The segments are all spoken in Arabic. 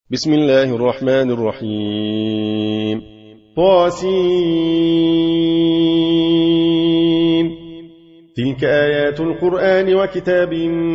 بسم الله الرحمن الرحيم طاسين تلك آيات القرآن وكتاب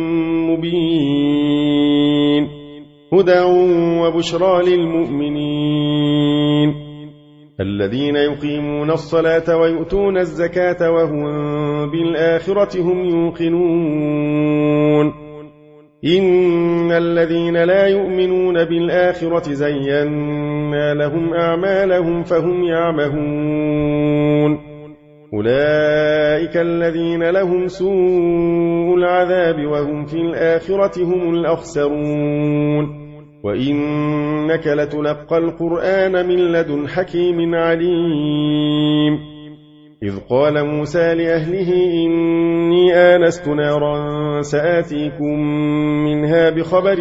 مبين هدى وبشرى للمؤمنين الذين يقيمون الصلاة ويؤتون الزكاة وهم بالآخرة هم يوقنون إن الذين لا يؤمنون بالآخرة زينا لهم أعمالهم فهم يعمهون أولئك الذين لهم سوء العذاب وهم في الآخرة هم الأخسرون وإنك لتلقى القرآن من لدن حكيم عليم إذ قال موسى لأهله إني آنست نارا سآتيكم منها بخبر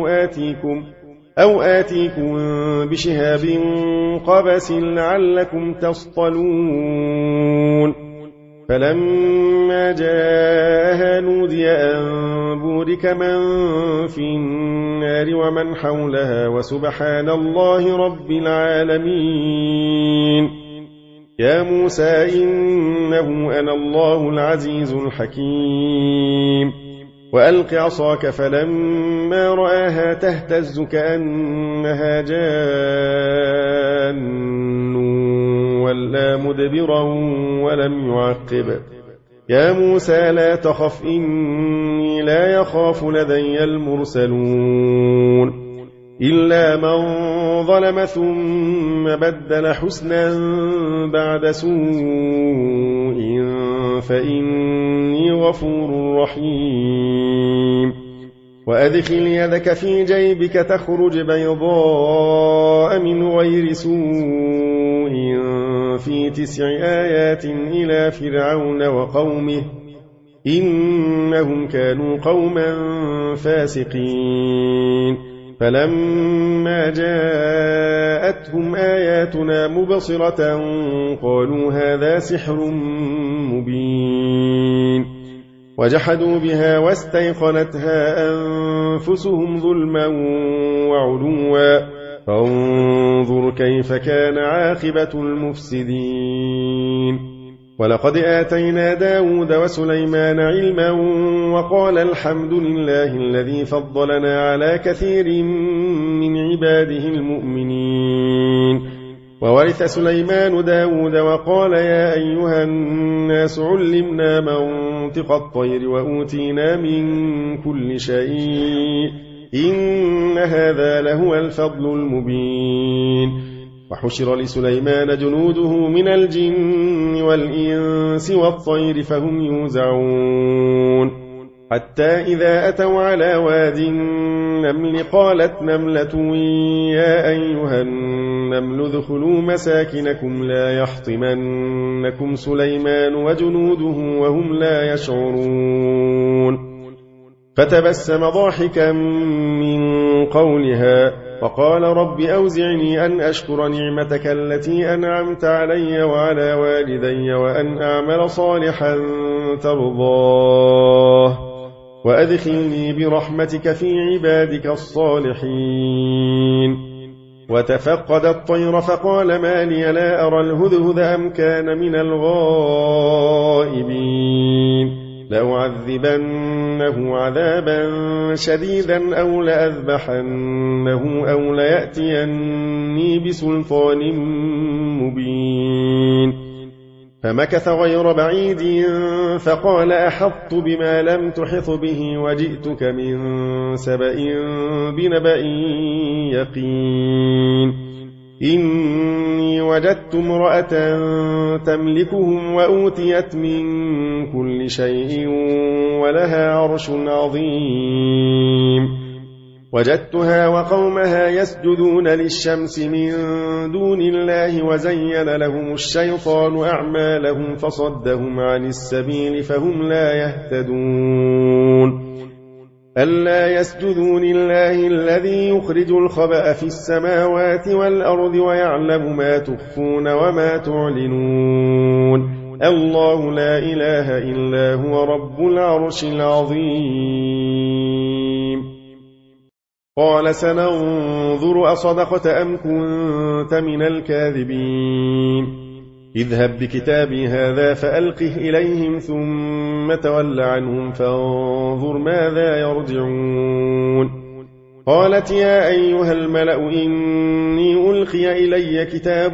أو آتيكم بشهاب قبس لعلكم تصطلون فلما جاءها نودي أن بورك من في النار ومن حولها وسبحان الله رب العالمين يا موسى إنه أنا الله العزيز الحكيم وألق عصاك فلما رآها تهتز كأنها جان ولا مدبرا ولم يعقب يا موسى لا تخف إني لا يخاف لدي المرسلون إلا من ظلم ثم بدل حسنا بعد سوء فإني غفور رحيم وأدخل يدك في جيبك تخرج بيضاء من غير سوء في 9 آيات إلى فرعون وقومه إنهم كانوا قوما فاسقين فلما جاءتهم آياتنا مبصرة قالوا هذا سحر مبين وجحدوا بها واستيقنتها أنفسهم ظلما وعلوا فانظر كيف كان عاقبة المفسدين ولقد آتينا داود وسليمان علما وقال الحمد لله الذي فضلنا على كثير من عباده المؤمنين وورث سليمان داود وقال يا أيها الناس علمنا منطق الطير وأوتينا من كل شيء إن هذا لهو الفضل المبين وحشر لسليمان جنوده من الجن والإنس والطير فهم يوزعون حتى إذا أتوا على واد النمل قالت نملة يا أيها النمل ادخلوا مساكنكم لا يحطمنكم سليمان وجنوده وهم لا يشعرون فتبسم ضاحكا من قولها وقال رب أوزعني أن أشكر نعمتك التي أنعمت علي وعلى والدي وأن أعمل صالحا ترضاه وأدخلني برحمتك في عبادك الصالحين وتفقد الطير فقال ما لي لا أرى الهدهد أم كان من الغائبين لأعذبنه عذابا شديدا أو لأذبحنه أو ليأتيني بسلطان مبين فمكث غير بعيد فقال أحطت بما لم تحط به وجئتك من سبأ بنبأ يقين إني وجدت امرأة تملكهم وأوتيت من كل شيء ولها عرش عظيم وجدتها وقومها يسجدون للشمس من دون الله وزين لهم الشيطان أعمالهم فصدهم عن السبيل فهم لا يهتدون ألا يسجدوا لله الذي يخرج الخبأ في السماوات والأرض ويعلم ما تخفون وما تعلنون الله لا إله إلا هو رب العرش العظيم. قال سننظر أصدقت أم كنت من الكاذبين اذهب بكتابي هذا فألقه إليهم ثم تول عنهم فانظر ماذا يرجعون قالت يا أيها الملأ إني ألقي إلي كتاب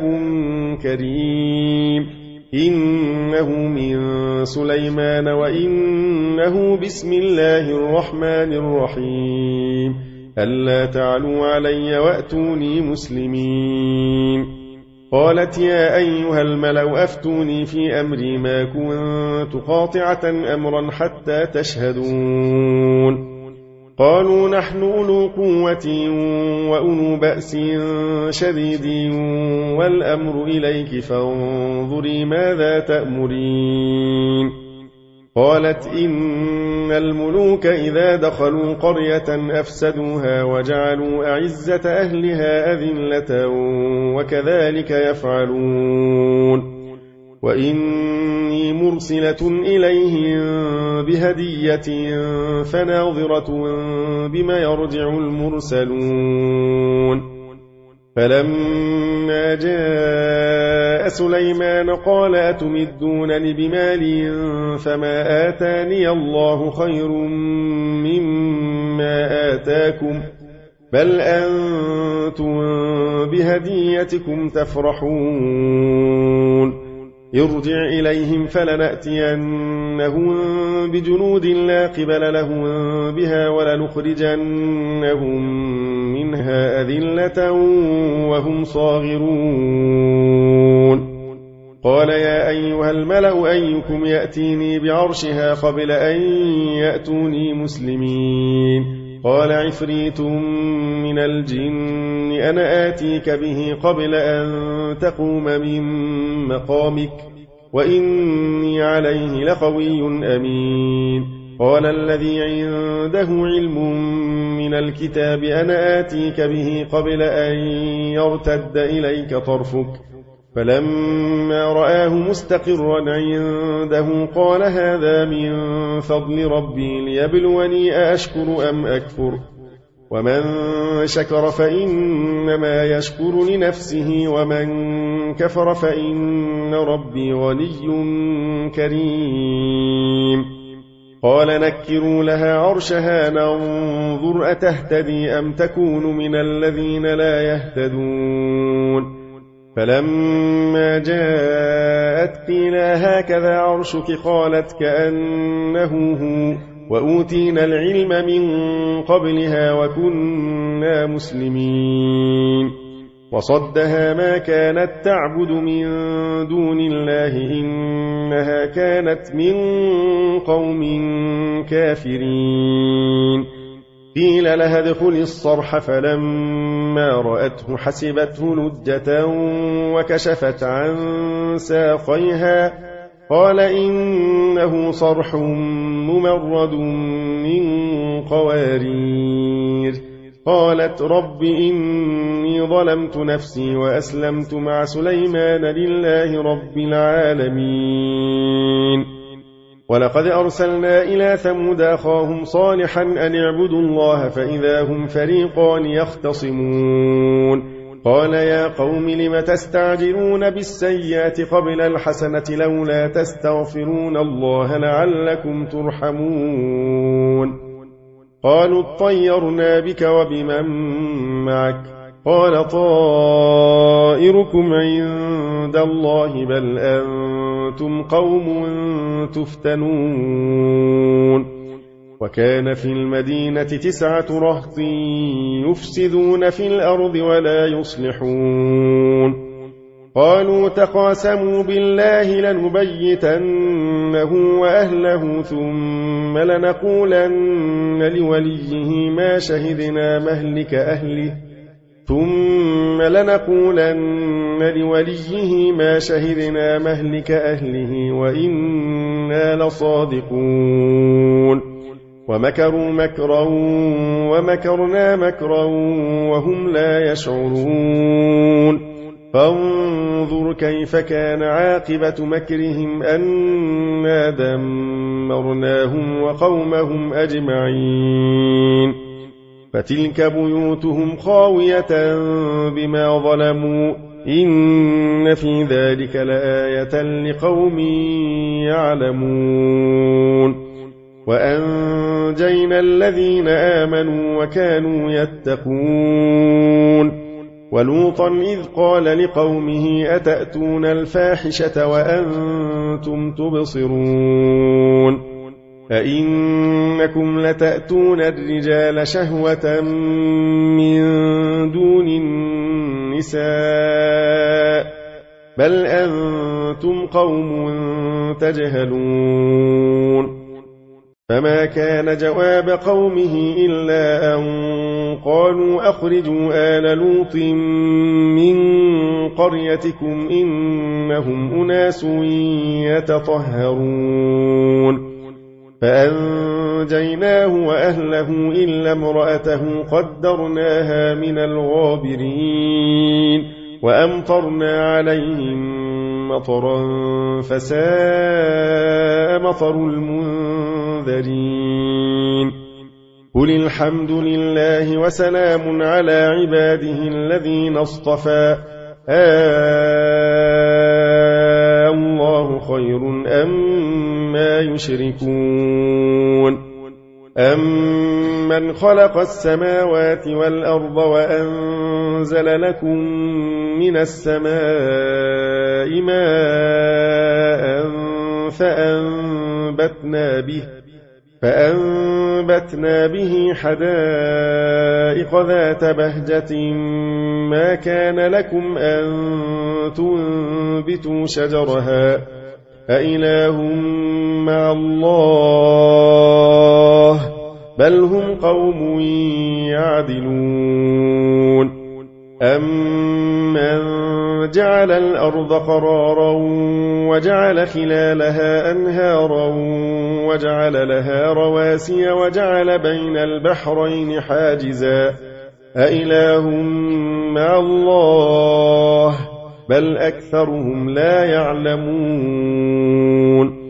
كريم إنه من سليمان وإنه بسم الله الرحمن الرحيم ألا تعلوا علي وأتوني مسلمين قالت يا أيها الملأ أفتوني في أمري ما كنت قاطعة أمرا حتى تشهدون قالوا نحن أولو قوة وأولو بأس شديد والأمر إليك فانظري ماذا تأمرين قالت إن الملوك إذا دخلوا قرية أفسدوها وجعلوا أعزة أهلها أذلة وكذلك يفعلون وإني مرسلة إليهم بهدية فناظرة بما يرجع المرسلون فلما جاء سليمان قال أتمدونني بمال فما آتاني الله خير مما آتاكم بل أنتم بهديتكم تفرحون ارجع إليهم فلنأتينهم بجنود لا قبل لهم بها ولنخرجنهم منها أذلة وهم صاغرون قال يا أيها الملأ أيكم يأتيني بعرشها قبل أن يأتوني مسلمين قال عفريت من الجن أنا آتيك به قبل أن تقوم من مقامك وإني عليه لقوي أمين قال الذي عنده علم من الكتاب أنا آتيك به قبل أن يرتد إليك طرفك فلما رآه مستقرا عنده قال هذا من فضل ربي ليبلوني أأشكر أم أكفر ومن شكر فإنما يشكر لنفسه ومن كفر فإن ربي غني كريم قال نكروا لها عرشها ننظر أتهتدي أم تكون من الذين لا يهتدون فلما جاءت قيل هكذا عرشك قالت كأنه هو وأوتينا العلم من قبلها وكنا مسلمين وصدها ما كانت تعبد من دون الله إنها كانت من قوم كافرين قيل لها ادخل الصرح فلما رأته حسبته لجة وكشفت عن ساقيها قال إنه صرح ممرد من قوارير قالت رب إني ظلمت نفسي وأسلمت مع سليمان لله رب العالمين ولقد أرسلنا إلى ثمود أخاهم صالحا أن اعبدوا الله فإذا هم فريقان يختصمون قال يا قوم لم تستعجلون بالسيئات قبل الحسنة لولا تستغفرون الله لعلكم ترحمون قالوا اطيرنا بك وبمن معك قال طائركم عند الله بل أنتم قوم تفتنون وكان في المدينة 9 رهط يفسدون في الأرض ولا يصلحون قالوا تقاسموا بالله لنبيتنه وأهله ثم لنقولن لوليه ما شهدنا مهلك أهله وإنا لصادقون ومكروا مكرا ومكرنا مكرا وهم لا يشعرون فانظر كيف كان عاقبة مكرهم أنا دمرناهم وقومهم أجمعين فتلك بيوتهم خاوية بما ظلموا إن في ذلك لآية لقوم يعلمون وأنجينا الذين آمنوا وكانوا يتقون ولوطا إذ قال لقومه أتأتون الفاحشة وأنتم تبصرون أئنكم لتأتون الرجال شهوة من دون النساء بل أنتم قوم تجهلون فما كان جواب قومه إلا أن قالوا أخرجوا آل لوط من قريتكم إنهم أناس يتطهرون فأنجيناه وأهله إلا امرأته قدرناها من الغابرين وأمطرنا عليهم مطرا فساء مطر المنذرين قل الحمد لله وسلام على عباده الذين اصطفى الله خير أما يشركون أمن خلق السماوات والأرض وأنزل لكم من السماء ماء فأنبتنا به حدائق ذات بهجة ما كان لكم أن تنبتوا شجرها أإله مع الله بل هم قوم يعدلون أمن جعل الأرض قرارا وجعل خلالها أنهارا وجعل لها رواسي وجعل بين البحرين حاجزا أإله مع الله بل أكثرهم لا يعلمون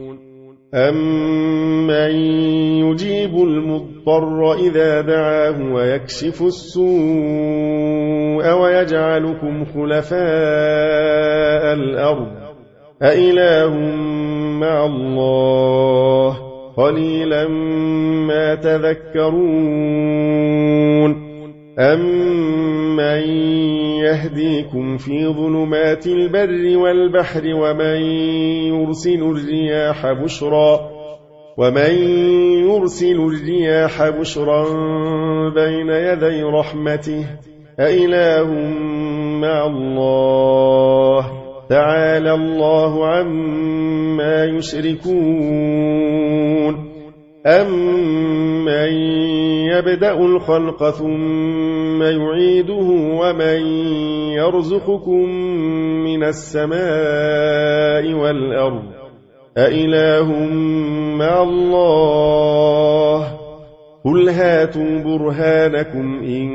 أمن يجيب المضطر إذا دعاه ويكشف السوء ويجعلكم خلفاء الأرض أإله مع الله قليلا ما تذكرون أمن يهديكم في ظلمات البر والبحر ومن يرسل الرياح بشرا بين يدي رحمته أإله مع الله تعالى الله عما يشركون أمن يبدأ الخلق ثم يعيده ومن يرزقكم من السماء والأرض أإله مع الله قل هاتوا برهانكم إن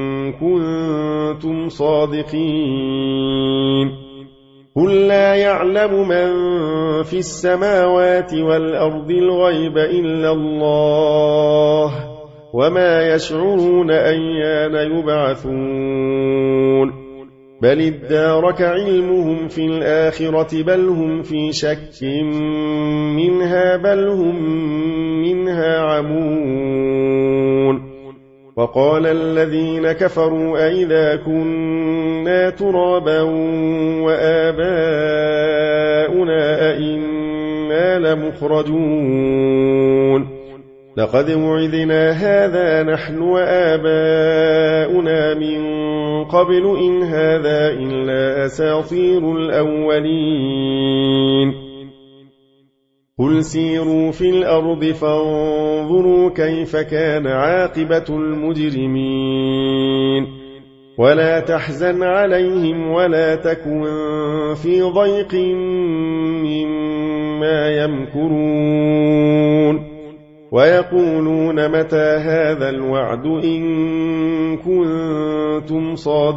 كنتم صادقين قل لا يعلم من في السماوات والأرض الغيب إلا الله وما يشعرون أيان يبعثون بل ادارك علمهم في الآخرة بل هم في شك منها بل هم منها عمون وقال الذين كفروا أئذا كنا ترابا وآباؤنا أئنا لمخرجون لقد وعدنا هذا نحن وآباؤنا من قبل إن هذا إلا أساطير الأولين قل سيروا في الأرض فانظروا كيف كان عاقبة المجرمين ولا تحزن عليهم ولا تكن في ضيق مما يمكرون ويقولون متى هذا الوعد إن كنتم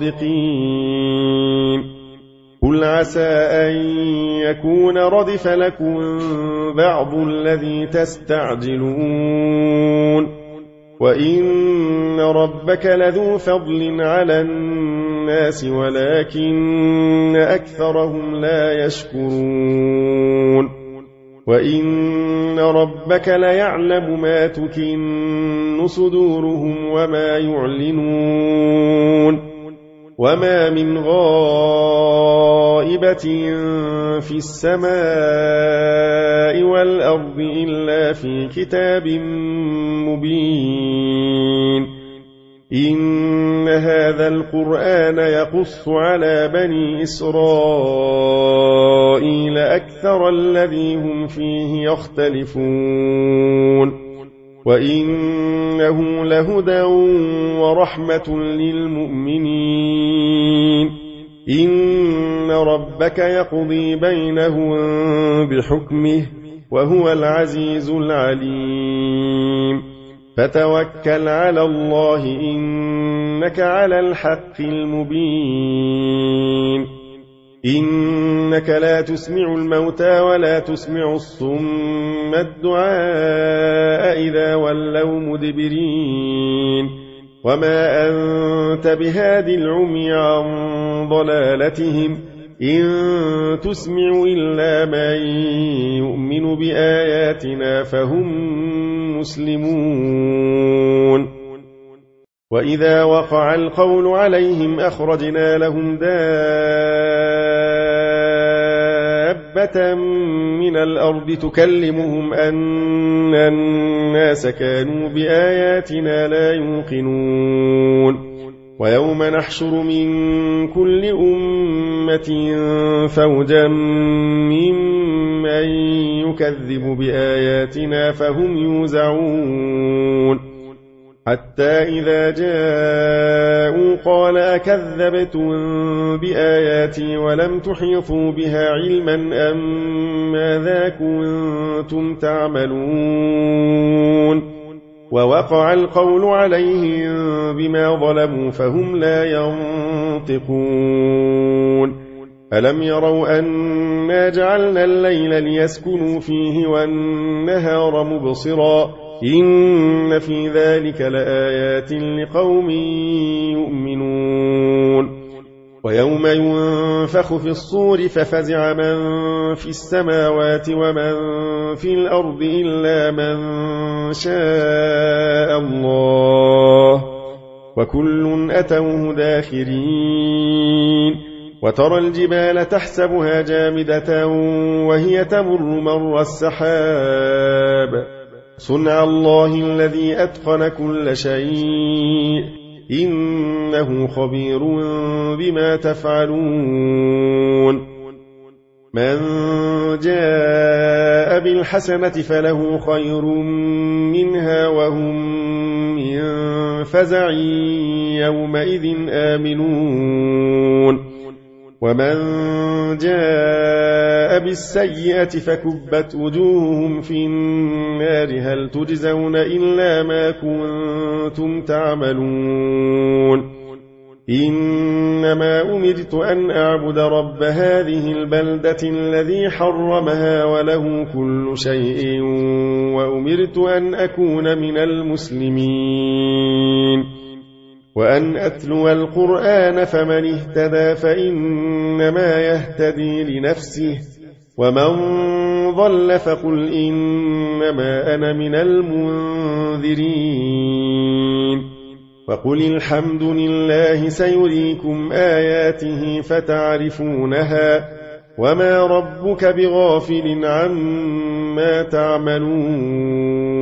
صادقين قل عسى أن يكون ردف لكم بعض الذي تستعجلون وإن ربك لذو فضل على الناس ولكن أكثرهم لا يشكرون وإن ربك ليعلم ما تكن صدورهم وما يعلنون وما من غائبة في السماء والأرض إلا في كتاب مبين إن هذا القرآن يقص على بني إسرائيل أكثر الذي هم فيه يختلفون وإنه لهدى ورحمة للمؤمنين إن ربك يقضي بينهم بحكمه وهو العزيز العليم فتوكل على الله إنك على الحق المبين إنك لا تسمع الموتى ولا تسمع الصم الدعاء إذا ولوا مدبرين وما أنت بهاد العمي عن ضلالتهم إن تسمع إلا من يؤمن بآياتنا فهم مسلمون وإذا وقع القول عليهم أخرجنا لهم دابة من الأرض تكلمهم أن الناس كانوا بآياتنا لا يوقنون ويوم نحشر من كل أمة فوجا ممن يكذب بآياتنا فهم يوزعون حتى إذا جاءوا قال أكذبتم بآياتي ولم تحيطوا بها علما أم ماذا كنتم تعملون ووقع القول عليهم بما ظلموا فهم لا ينطقون ألم يروا أنا جعلنا الليل ليسكنوا فيه والنهار مبصرا إن في ذلك لآيات لقوم يؤمنون ويوم ينفخ في الصور ففزع من في السماوات ومن في الأرض إلا من شاء الله وكل أتوه داخرين وترى الجبال تحسبها جامدة وهي تمر مر السحاب صنع الله الذي أتقن كل شيء إنه خبير بما تفعلون من جاء بالحسنة فله خير منها وهم من فزع يومئذ آمنون ومن جاء بالسيئة فكبت وجوههم في النار هل تجزون إلا ما كنتم تعملون إنما أمرت أن أعبد رب هذه البلدة الذي حرمها وله كل شيء وأمرت أن أكون من المسلمين وأن أتلو القرآن فمن اهتدى فإنما يهتدي لنفسه ومن ضل فقل إنما أنا من المنذرين وقل الحمد لله سيريكم آياته فتعرفونها وما ربك بغافل عما تعملون